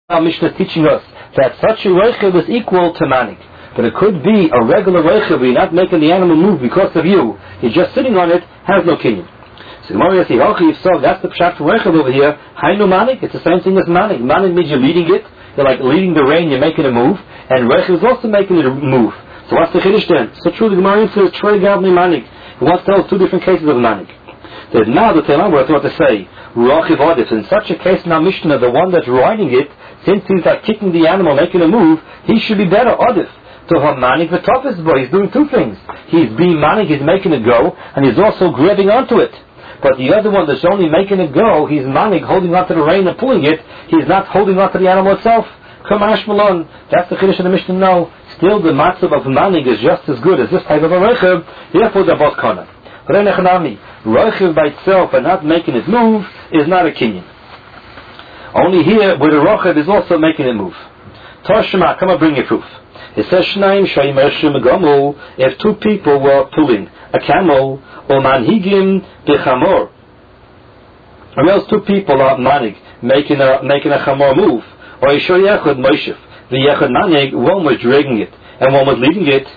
Our Mishnah is teaching us that such a roichev is equal to manik. But it could be a regular roichev where you're not making the animal move because of you. You're just sitting on it, has no kinyan. So the Gemara says, so that's the pshat for roichev over here. Hainu manik, it's the same thing as manik. Manik means you're leading it. You're like leading the rain, you're making a move. And roichev is also making it a move. So what's the chiddush then? So true, the Gemara says, Trey Gavni manik. He wants to tell us two different cases of manik. There's now the Teilam where I thought to say, Ruachiv Adif. In such a case in our Mishnah, the one that's riding it, since he's like kicking the animal, making a move, he should be better, Adif. To have manik the toughest boy, he's doing two things. He's being manik, he's making it go, and he's also grabbing onto it. But the other one that's only making it go, he's manik, holding onto the rein and pulling it, he's not holding onto the animal itself. Kamash Malon, that's the Chiddush of the Mishnah now. Still the matzav of manik is just as good as this type of a rechev, therefore they're both kana. But roichev by itself and not making it move is not a kinyan. Only here where the roichev is also making it move. Toshima, come and bring your proof. It says Shnaim Shaymershim Gamul, if two people were pulling a camel, or manhigim bechamor, or else two people are manig making a chamor move, or Yishor Yechad Moishef, the Yechad manig, one was dragging it and one was leading it.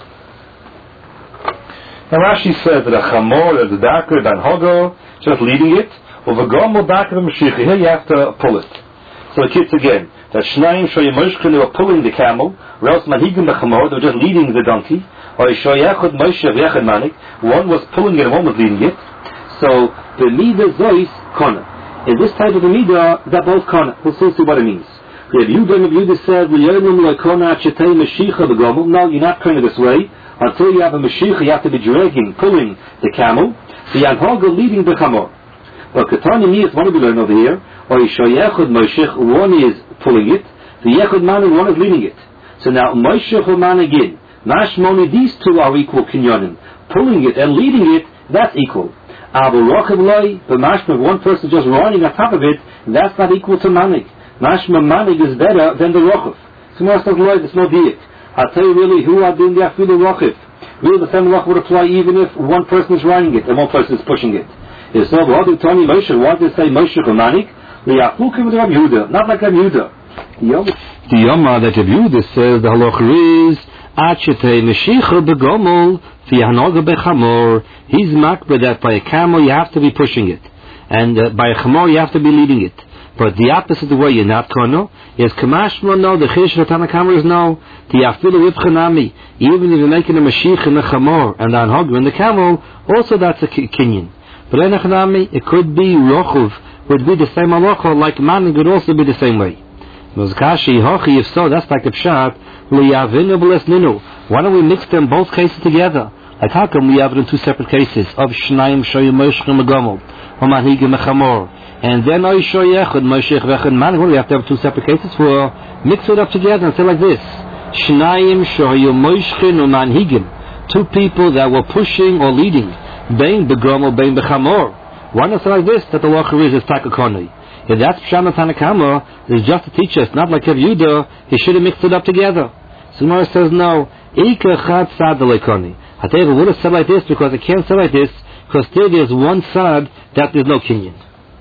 And Rashi says that a chamor is a darker than hogo, just leading it, or the gomel darker than Mashiach. Here you have to pull it. So it keeps again that Shnaim Shoyimoshkin, they were pulling the camel, or else Manhigim the chamor, they were just leading the donkey, or Yishor Moshe Yechad Manik, one was pulling it and one was leading it. So the midah zois kona. In this type of the midah, they're both kona. We'll see what it means. Rabbi Yehuda said, no, you're not going this way. Until you have a Mashiach, you have to be dragging, pulling the camel. The Yanhaga leading the Chamor. But Katani Niyas, one of you learn over here, or Yishayachud Moshiach, one is pulling it, the Yechud Manig, one is leading it. So now Moshiach or Manigin, Mashmoni, these two are equal kinyonim. Pulling it and leading it, that's equal. Abu Rochav Loi, but Mashma, one person just running on top of it, that's not equal to Manig. Mashma Manig is better than the Rochav. So Mashma Loi, there's no diet. I'll tell you really who are doing the afilu rochif. Really, the same roch would apply even if one person is riding it and one person is pushing it. If so, what do Tony Moshe want to say Moshe Romanik? The Yafukim with Rabbi Yehuda, not like Rabbi Yehuda. The Yoma that Rabbi Yehuda says the halacha is Achetei Meshicha begomol v'yahnoga bechamor. He's makbid that by a camel you have to be pushing it, and by a chamor you have to be leading it. But the opposite way you're not kono is kamashma no, the chish of Tanakama is no, the afilu ibchanami, even if you're making a mashich in the chamor and the anhog in the camel, also that's a kinyan. But enachanami, it could be rochuv, would be the same halacha, like manig would also be the same way. Mozkashi hochi, if so, that's like a pshat, liyavinu b'lesninu. Why don't we mix them both cases together? Like how come we have it in two separate cases of Shnaim Shoyim Moshchim Megomel or Manhigim Mechamor? And then Oisho Yechud, Moshiach Vechad Man. We have to have two separate cases for mix it up together and say like this: Shnaim Shoyim Moshchin or Manhigim. Two people that were pushing or leading. Bein Begomel, Bein Bechamor. Why not say like this? That the lacher is Takakoni. If that's Pshana Tanakama, it's just to teach us, not like Rabbi Yehuda, he should have mixed it up together. So Gemara says no. Ika Chad Sad Lekoni. I tell you, would have said like this because it can't say like this because there's one side that there's no kinyan.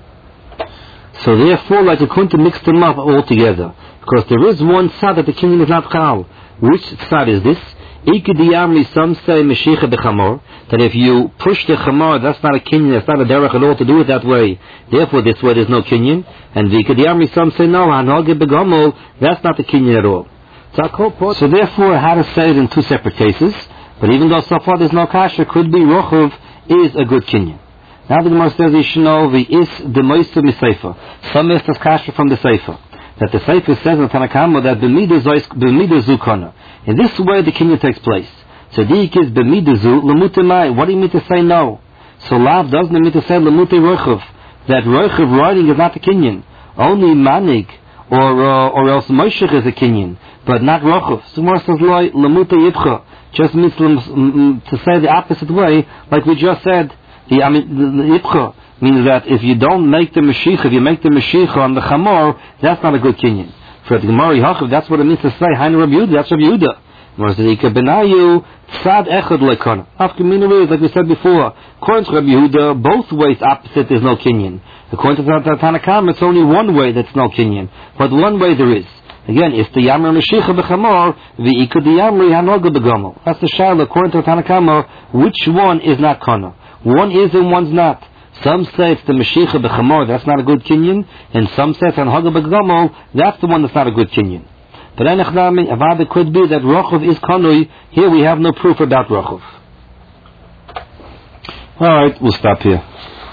So therefore, like you couldn't mix them up all together, because there is one side that the kinyan is not chal. Which side is this? Ikidiyamri, some say Meshicha bechamor, that if you push the chamor, that's not a kinyan, that's not a derech at all to do it that way. Therefore, this way there's no kinyan. And the Ikidiyamri, some say no, Hanoge begomol, that's not the kinyan at all. So therefore, how to say it in two separate cases? But even though so far there's no kasha, could be rochuv is a good kinyan. Now the Gemara says you should know the is the moistu miseifa. Some is kasha from the seifa. That the seifa says in Tanakama that b'midah zu kana. In this way the kinyan takes place. So dik is b'midah zu lemutemai. What do you mean to say no? So lav doesn't mean to say lemute rochuv. That rochuv riding is not the kinyan. Only manig or else moishech is a kinyan, but not rochuv. So Gemara says loy lemute yibcha. Just means to say the opposite way, like we just said. The Ibcha means that if you don't make the Mashiach, if you make the Mashiach on the Chamor, that's not a good kinyan. For the Gemara Yachav, that's what it means to say, Hainu Rabbi Yehuda, that's Rabbi Yehuda. Gemara says, Ika benayu tzad echad lekon. After Minur is, like we said before, according to Rabbi Yehuda, both ways opposite there's no kinyan. According to Tanakam, it's only one way that's no kinyan. But one way there is. Again, if the Yamri Mashiach b'chamor, v'ikad the Yamri hanoga b'gomel. That's the Shaila, according to the Tanakama, which one is not Kana? One is and one's not. Some say it's the Mashiach b'chamor, that's not a good kinyan, and some say it's hanoga b'gomel, that's the one that's not a good kinyan. But it could be that Rochov is Kanui. Here we have no proof about Rochov. Alright, we'll stop here.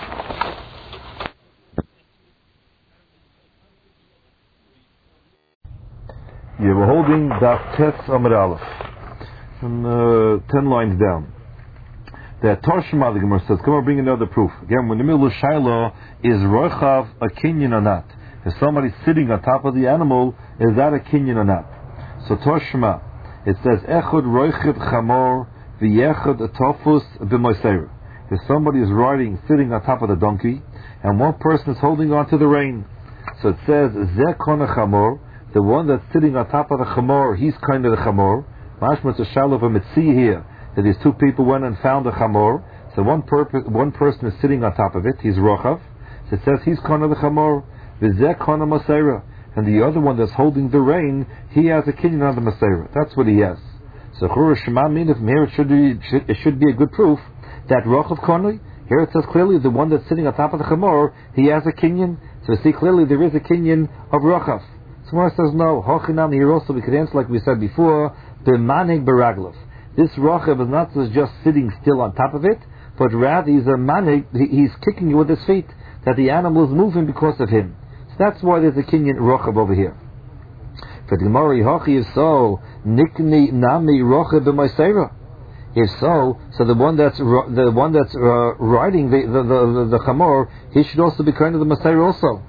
Yeah, we're holding Daf Tetz Amud Aleph, from 10 lines down. The Torshma, the Gemara says, come on, bring another proof. Again, when the middle of Shiloh is Rochav a kinyan or not? If somebody's sitting on top of the animal, is that a kinyan or not? So Torshma, it says, Echad Roichet Chamor v'yechad Tofus b'moiseir. If somebody is riding, sitting on top of the donkey, and one person is holding on to the rein. So it says, Zeh Kona Chamor, the one that's sitting on top of the chamor, he's kind of the chamor. Mashma to Shalom a Mitzi here, that these two people went and found the chamor. So one person is sitting on top of it, he's Rochav. So it says he's kind of the chamor. V'zeh kana Masera. And the other one that's holding the rein, he has a kinyan on the Masera. That's what he has. So Chura Shema mean from here it should be a good proof that Rochav Konoi, here it says clearly the one that's sitting on top of the chamor, he has a kinyan. So we see clearly there is a kinyan of Rochav. Gemara says no. Hochinam here also we could answer like we said before. B'manig b'raglav. This rochav is not just sitting still on top of it, but rather he's a manig. He's kicking you with his feet. That the animal is moving because of him. So that's why there's a kinyan rochav over here. For the Gemara hochi if so nikni nami rochav b'moiseira. If so the one that's riding the chamor, he should also be kind of the Moseira also.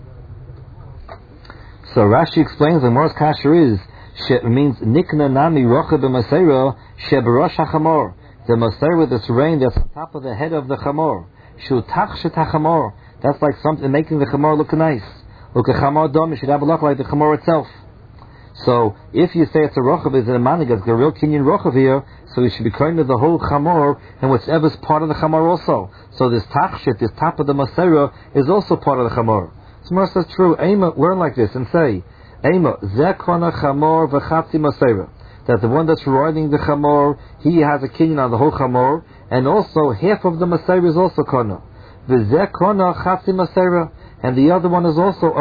So Rashi explains the Gemara's kasher is means nikna nami rocha b'maseira sheberosh hachamor, the maseira that's rain that's on top of the head of the chamor. Shu tachshet hachamor, that's like something making the chamor look nice. Look a chamor dom, it should have a look like the chamor itself. So if you say it's a rochav, is it a manig? It's a real kinyan rochav here, so it should be kind of the whole chamor and whatever's part of the chamor also. So this tachshet, this top of the maseira, is also part of the chamor. Gemara says true. Eima, learn like this and say, Eima, zekona chamor v'chatzi maseira. That the one that's riding the chamor, he has a kinyan on the whole chamor, and also half of the maseira is also kona. V'zekona chatzi maseira, and the other one is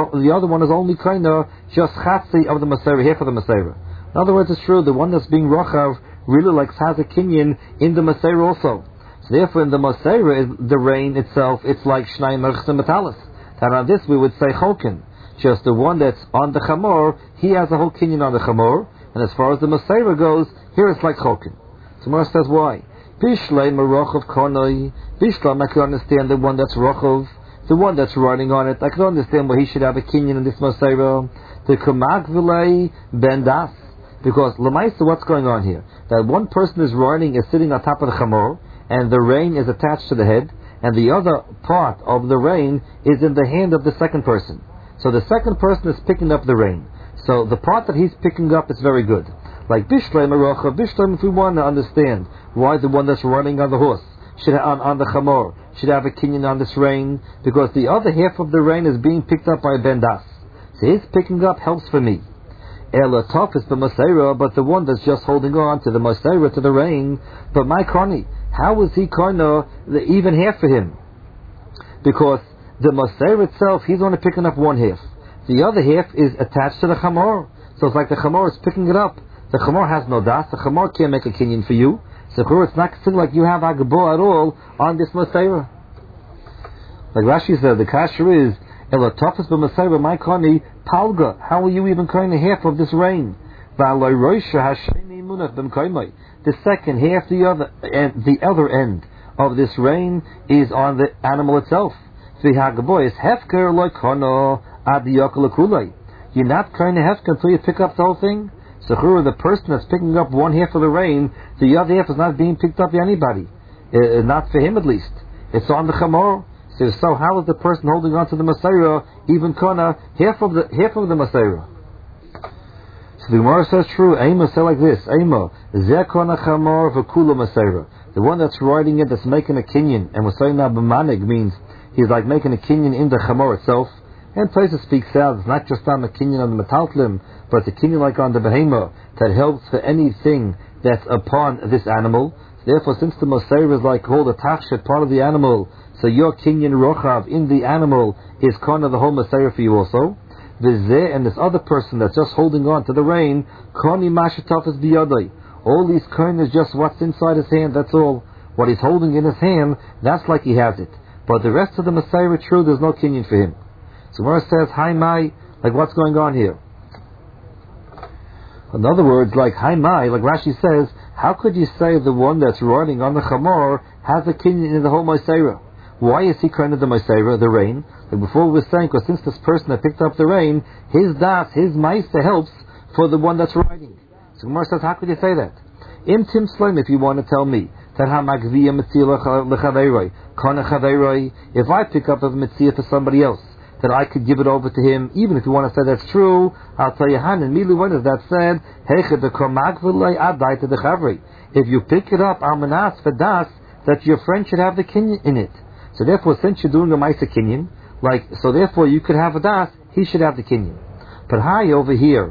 only kona just chatzi of the maseira, half of the maseira. In other words, it's true. The one that's being rochav really has a kinyan in the maseira also. So therefore, in the maseira, the rein itself, it's like shnai merchs and metalis. And on this we would say Cholkin. Just the one that's on the Chamor, he has a whole kinyan on the Chamor, and as far as the Maseira goes, here it's like Cholkin. So Gemara says why? Bishlei Marochov Konoi. Bishlei, I can understand the one that's Rochov, the one that's riding on it. I can understand why he should have a kinyan in this Maseira. The Kamag Vilei Ben Das. Because Lamaisa, what's going on here? That one person is sitting on top of the Chamor, and the rein is attached to the head, and the other part of the rein is in the hand of the second person. So the second person is picking up the rein. So the part that he's picking up is very good. Like Bishlem Arocha, Bishlem, if we want to understand why the one that's running on the horse, on the chamor, should have a kinyan on this rein, because the other half of the rein is being picked up by a bendas. So his picking up helps for me. Ela Tov is the Maseira, but the one that's just holding on to the Maseira, to the rein, but my Koni, how is he Kona even half for him? Because the Maseira itself, he's only picking up one half. The other half is attached to the Chamor. So it's like the Chamor is picking it up. The Chamor has no das, the Chamor can't make a kinyan for you. So it's not considered like you have Agabo at all on this Maseira. Like Rashi said, the kasher is, Ela Tofas b'Maseira, my Koni, Palga, how are you even kind of half of this rain? The second half, the other end of this rain is on the animal itself. You're not kind of hefker until you pick up the whole thing. So the person that's picking up one half of the rain, the other half is not being picked up by anybody. Not for him at least. It's on the chamor. So how is the person holding on to the Maseira even kona half of the Maseira? So the Gemara says true. Eima say like this. Eima zekona chamor v'kula Maseira. The one that's riding it, that's making a kinyan, and we're saying now b'manig means he's like making a kinyan in the chamor itself. And Tosfos speaks out, it's not just on the kinyan on the metaltlim, but it's a kinyan like on the behemoth that helps for anything that's upon this animal. Therefore, since the Moseir is like called a tachshet, part of the animal, so your kinyan rochav in the animal is kind of the whole Moseir for you also. Vizeh, and this other person that's just holding on to the rein, koni mashetaf is biyadai. All these coin is just what's inside his hand, that's all. What he's holding in his hand, that's like he has it. But the rest of the Moseir, true, there's no kinyan for him. So Gemara says, Hi Mai, like what's going on here? In other words, like Hi Mai, like Rashi says, how could you say the one that's riding on the chamor has a kinyan in the whole Moseira? Why is he kind of the Moseira, the rain? Like before we were saying, because since this person that picked up the rain, his das, his meister helps for the one that's riding. So Gemara says, how could you say that? Im Tim Slim, if you want to tell me that Hamagviya Mitzia Lechaveiroi, Kana Chaveiroi, if I pick up a Mitzia for somebody else, that I could give it over to him, even if you want to say that's true, I'll tell you, Han, and Milu, when is that said? If you pick it up, Almanas for das, that your friend should have the kinyan in it. So therefore, since you're doing a Maisa kinyan, so therefore you could have a das, he should have the kinyan. But hi, over here,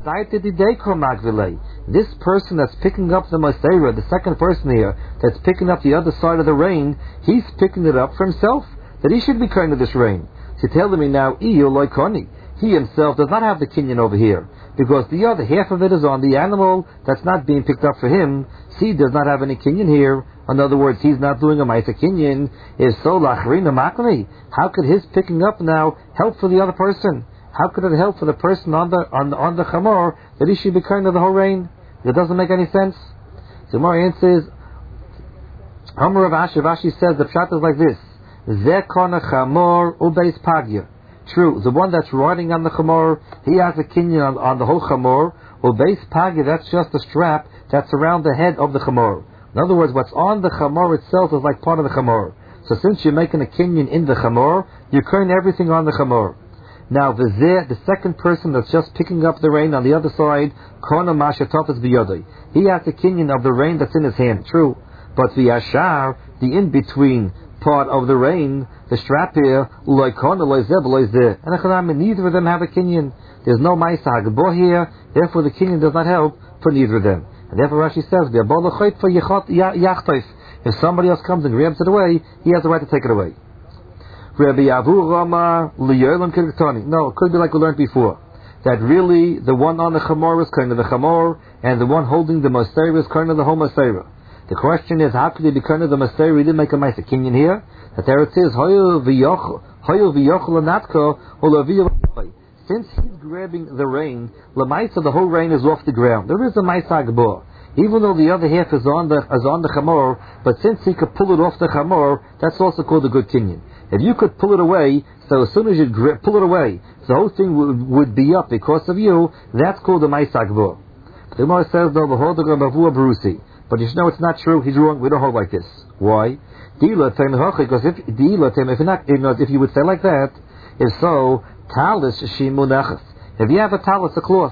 this person that's picking up the Moseira, the second person here, that's picking up the other side of the rain, he's picking it up for himself, that he should be kind of this rain. So telling me now, he himself does not have the kinyan over here, because the other half of it is on the animal that's not being picked up for him. He does not have any kinyan here. In other words, he's not doing a Maisa kinyan. If so, lachrina makni, how could his picking up now help for the other person? How could it help for the person on the chamor that he should be kind of the whole rain? That doesn't make any sense. So more answers. Amar Rav Ashi says the pshat is like this. Zekona chamor ubeis pagya. True, the one that's riding on the chamor, he has a kinyan on the whole chamor. Ubeis pagya, that's just the strap that's around the head of the chamor. In other words, what's on the chamor itself is like part of the chamor. So since you're making a kinyan in the chamor, you're carrying everything on the chamor. Now, the second person that's just picking up the rain on the other side, Kona Mashatov is biyodai. He has the kinyan of the rain that's in his hand, true. But the Ashar, the in-between part of the rain, the strap here, like Kona, like Zeb, like Zeh. And neither of them have a kinyan. There's no Maisa Hagbo here, therefore the kinyan does not help for neither of them. And therefore Rashi says, if somebody else comes and grabs it away, he has the right to take it away. No, it could be like we learned before, that really the one on the chamor is kind of the chamor, and the one holding the Moseira is kind of the whole Moseira. The question is, how could he be kind of the Moseira? He didn't make a Maisa kinyan here. That there it says, since he's grabbing the rein, Lamaisa, the whole rein is off the ground. There is a Maisa Agbor. Even though the other half is on the chamor, but since he could pull it off the chamor, that's also called a good kinyan. If you could pull it away, so as soon as you pull it away, the whole thing would be up because of you, that's called a Maisa Agbor. The Gemara says, no, but you should know it's not true, he's wrong, we don't hold like this. Why? Because if you would say like that, if so, talis shimunachas. If you have a talis, a cloth,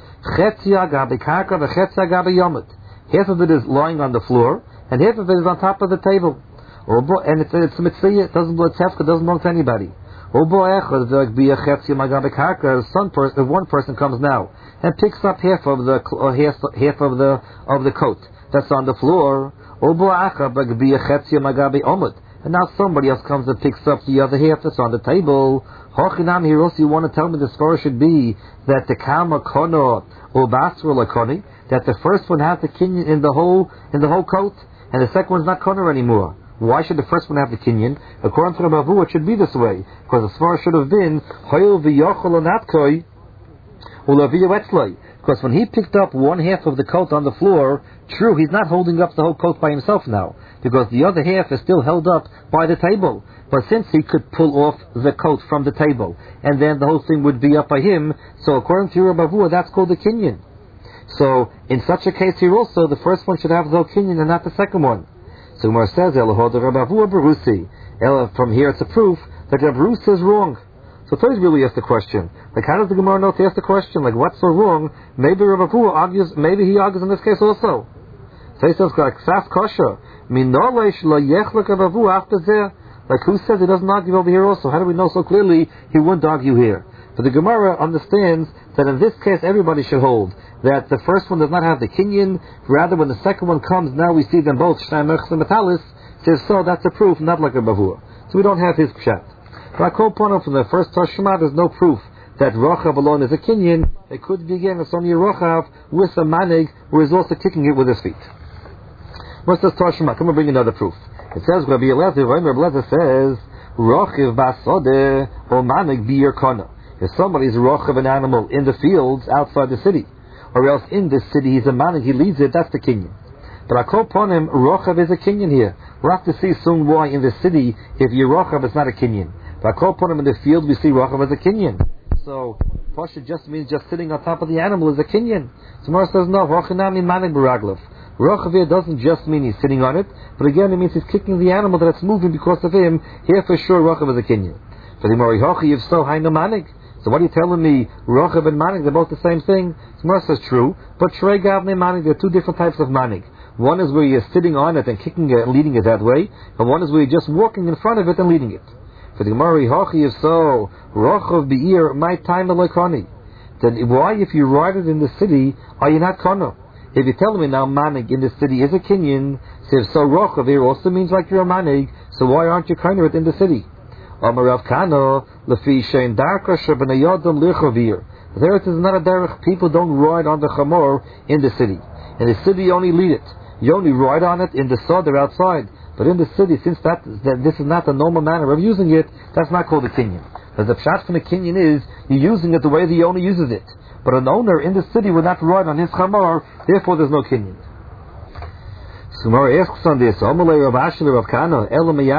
half of it is lying on the floor, and half of it is on top of the table. And it's a mitzvah, it doesn't belong to anybody. If one person comes now and picks up half of the coat that's on the floor, and now somebody else comes and picks up the other half that's on the table. Here also you want to tell me the story should be that the kama kono or basra lakoni, that the first one has the kinyan in the whole coat, and the second one's not kono anymore. Why should the first one have the kinyan? According to the Rav, it should be this way, because the svara should have been hoyel v'yochol anatkoi ulaviyawetzloi. Because when he picked up one half of the coat on the floor, true, he's not holding up the whole coat by himself now, because the other half is still held up by the table. But since he could pull off the coat from the table, and then the whole thing would be up by him, so according to Rabbi, that's called the kinyan. So in such a case here also, the first one should have the whole kinyan and not the second one. So Gemara says, from here it's a proof that Rabbi Rusi is wrong. So Toys really asked the question, like how does the Gemara know to ask the question? Like what's so wrong? Maybe Rabbi Hu argues, maybe he argues in this case also. So he says, like Saf Kosher, Like who says he doesn't argue over here also? How do we know so clearly he wouldn't argue here? But the Gemara understands that in this case everybody should hold that the first one does not have the kinyan. Rather, when the second one comes, now we see them both shnai merchas and metalis. Says so that's a proof, not like a bavur. So we don't have his pshat. But I call upon him from the first Tashma, there's no proof that Rochav alone is a kinyan. It could be again it's only a Rochav with a manig who is also kicking it with his feet. What's this Tashma? Come and bring another proof. It says Rabbi Eliezer says Rochiv basode or manig biyir kana. If somebody's Rochav an animal in the fields outside the city, or else in the city he's a manig, he leads it, that's the kinyan. But I call upon him, Rochav is a kinyan here. We'll have to see soon why in the city, if you're Rochav, it's not a kinyan. But I call upon him in the field, we see Rochav as a kinyan. So, Pasha just means just sitting on top of the animal is a kinyan. So Mara says, no, Rochanami manig baraglav. Rochav here doesn't just mean he's sitting on it, but again it means he's kicking the animal that it's moving because of him. Here for sure, Rochav is a kinyan. For the Mori Hochi, if so, Hainu manig. So what are you telling me? Rochav and manig, they're both the same thing? So Mara says, true, but Shrei Gavne manig, there are two different types of manig. One is where you're sitting on it and kicking it and leading it that way, and one is where you're just walking in front of it and leading it. For the Gemara, Hachi, if so, Rochav be'ir, my time elekoni. Then why, if you ride it in the city, are you not kono? If you're telling me now manig in the city is a kinyan, so if so, Rochav here also means like you're a manig, so why aren't you kono it in the city? Amarav kano, lefi shein darka shebenayodam lichavir. There it is not a derech, people don't ride on the chamor in the city. In the city you only lead it. You only ride on it in the sod or outside. But in the city, since that this is not the normal manner of using it, that's not called a kinyan. Because the pshat from the kinyan is, you're using it the way the owner uses it. But an owner in the city would not ride on his chamor, therefore there's no kinyan. So Gemara asks on this, Omalei Rav Ashi Rav Kana,